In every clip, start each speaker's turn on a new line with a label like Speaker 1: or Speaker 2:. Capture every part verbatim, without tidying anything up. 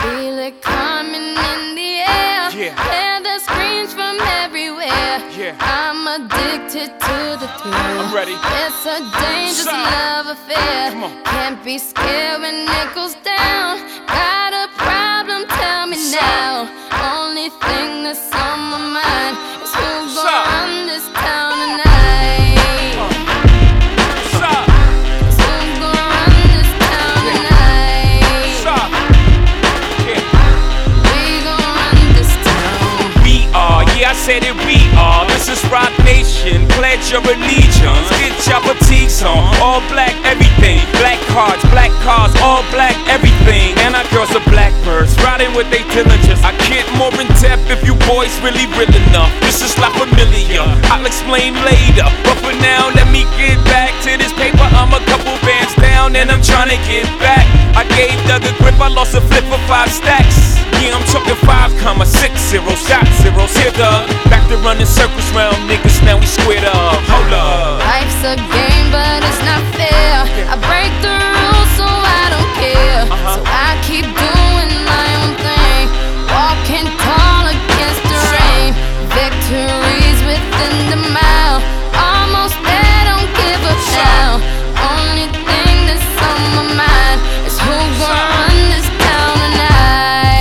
Speaker 1: Feel it coming in the air.
Speaker 2: Yeah.
Speaker 1: Hear the screams from everywhere.
Speaker 2: Yeah.
Speaker 1: I'm addicted to the thrill.
Speaker 2: I'm ready.
Speaker 1: It's a dangerous
Speaker 2: Side.
Speaker 1: love affair.
Speaker 2: Come on.
Speaker 1: Can't be scared when it goes down. Got a problem? Tell me
Speaker 2: Side.
Speaker 1: now. Only thing that's on my mind is who's
Speaker 2: Side.
Speaker 1: gonna run this town tonight.
Speaker 2: Stop.
Speaker 1: Who's gonna run this town tonight?
Speaker 2: Stop. Yeah.
Speaker 1: We gon' run this town.
Speaker 2: We are, yeah, I said it, we are. This is Rock Nation, pledge your allegiance. Get your fatigues on, all black everything. Black cards, black cars, all black everything. And our girls are blackbirds, riding with they diligence. I get more in depth if you boys really real enough. This is La Familia, I'll explain later. But for now, let me get back to this paper. I'm a couple bands down and I'm trying to get back. I gave Doug a grip, I lost a flip for five stacks. Yeah, I'm talking five comma six zero, shot zeros. Here, Doug, back to running circles round niggas, now we squared up. Hold up.
Speaker 1: Life's a game, but it's not fair. I break the rules, so I don't care.
Speaker 2: Uh-huh.
Speaker 1: So I keep doing my own thing, walking tall against the rain. Victories within the mile, almost there, don't give up now. Only thing that's on my mind is who's gonna run this town tonight.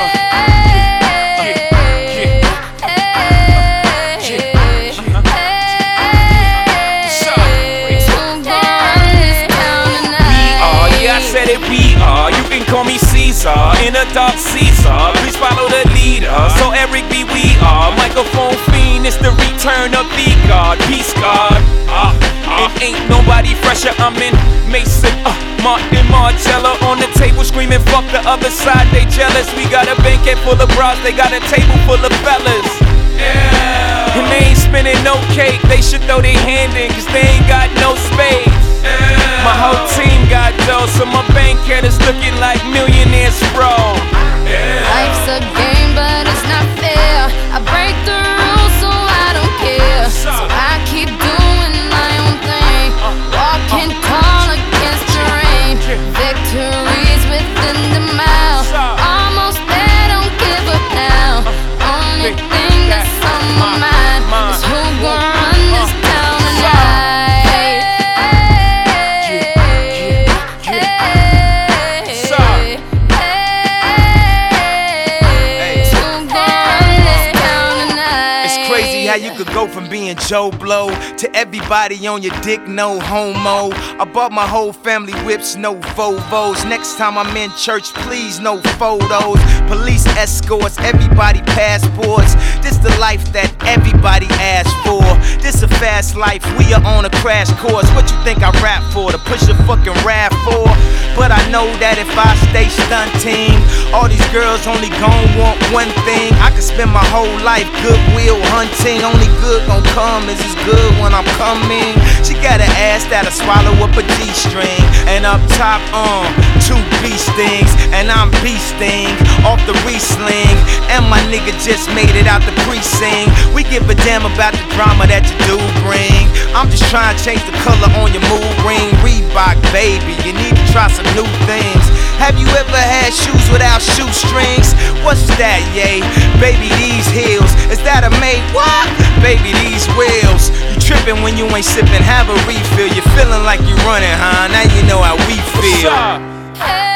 Speaker 2: Said it, we are. You can call me Caesar, in a dark Caesar. Please follow the leader. So Eric B, we are. Microphone fiend, it's the return of the God. Peace God. Uh, uh, it ain't nobody fresher. I'm in Mason, uh, Martin Margiela on the table screaming, fuck the other side. They jealous. We got a banquet full of bras. They got a table full of fellas. Yeah. And they ain't spinning no cake. They should throw their hand in, cause they ain't got no space. My whole team got dough, so my bank account is looking like millionaires, bro. Yeah.
Speaker 1: Life's a game, but it's not fair. I break the rules, so I don't care. So I keep doing my own thing, walking tall against the rain. Victories within the mile, almost there, don't give up now. Only thing that's on my mind is who gon' run this town tonight.
Speaker 3: How you could go from being Joe Blow to everybody on your dick, no homo. I bought my whole family whips, no Volvos. Next time I'm in church, please, no photos. Police escorts, everybody passports. This the life that everybody asks for. This a fast life, we are on a crash course. What you think I rap for? To push a fucking rap for? But I know that if I stay stunting, all these girls only gon' want one thing. I could spend my whole life goodwill hunting. Only good gon' come is as good when I'm coming. She got an ass that'll swallow up a G-string. And up top, um, two beast things. And I'm beasting off the re-sling. And my nigga just made it out the precinct. We give a damn about the drama that you do bring. I'm just trying to change the color on your mood ring. Reebok, baby, you need to try some new things. Have you ever had shoes without shoestrings? What's that, yay? Baby, these heels, is that a made what? Baby, these wheels. You tripping when you ain't sipping, have a refill. You're feeling like you're running, huh? Now you know how we feel.
Speaker 1: Hey.